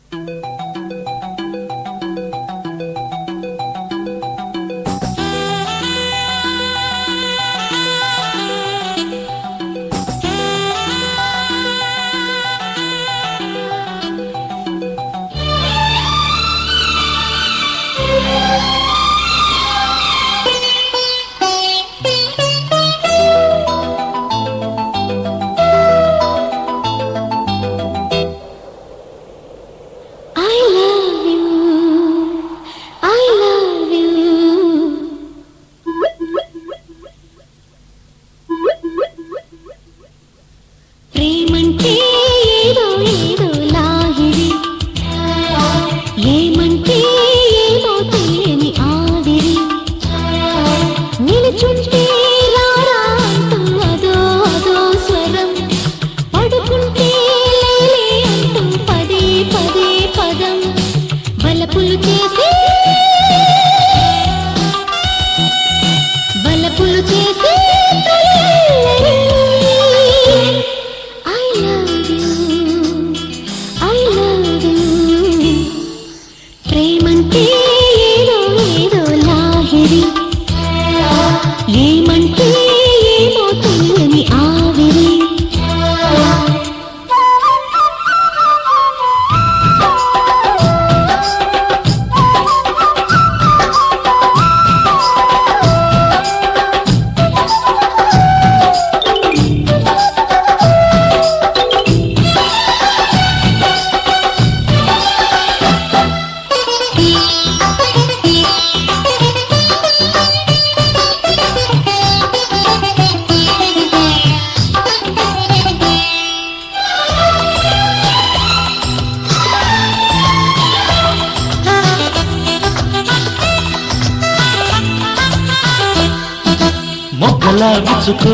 మొగ్గలా విచ్చుకో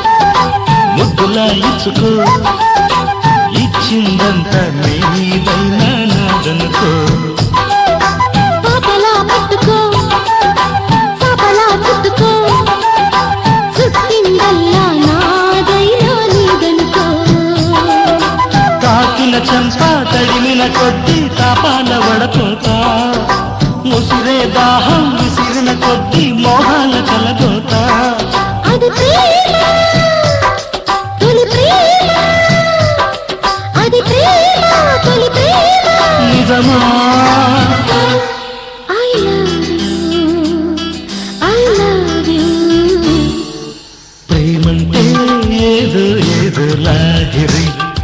ముద్దులా ఇచ్చుకో ఇచ్చిందంతా నీదైనా నాదనుకో పాపలా పట్టుకో పాపలా చుట్టుకో చుట్టిందల్లా నాదైనా నీదనుకో తాకిన చెంప తడిమిన కొద్ది తాపాల వడపోతా ముసిరే దాహం విసిరిన కొద్ది మోహాల కలగోతా అది ప్రేమ తొలి ప్రేమ అది ప్రేమ తొలి ప్రేమ నిజమా I love you ప్రేమంటే ఏదో ఏదో లాగిరి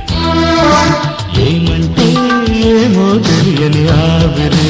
ఏమంటే ఏమో తెలియని ఆవిరి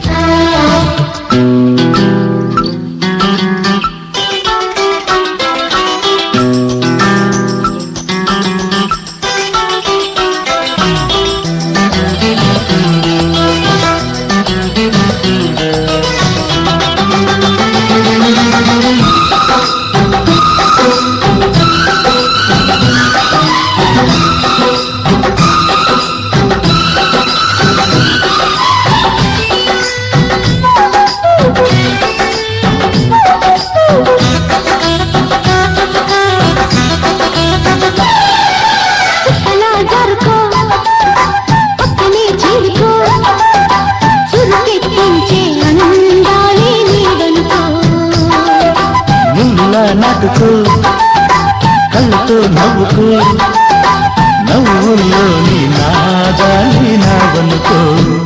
నాటుకో కళ్ళతో నవ్వుకో నవ్వుల్లోని నాదాన్ని నావనుకో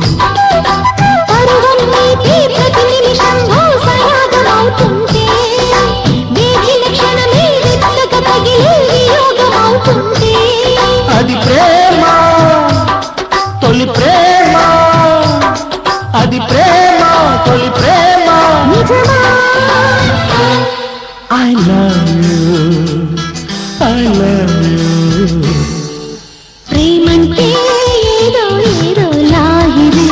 అది ప్రేమ తొలి ప్రేమ అది ప్రేమ తొలి ప్రేమ I love you ప్రేమంటే ఏదో ఏదో లాహిరి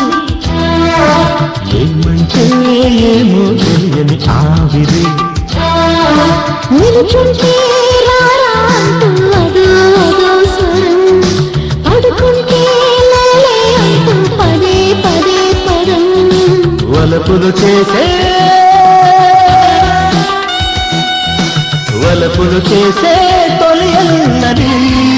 ఏమంటే ఏమో తెలియని ఆవిరి నిలుచుంటే రారా అంటూ అదో అదో స్వరం పడుకుంటే లేలే అంటూ పదే పదే పదం వలపులు చేసే తొలి అల్లరి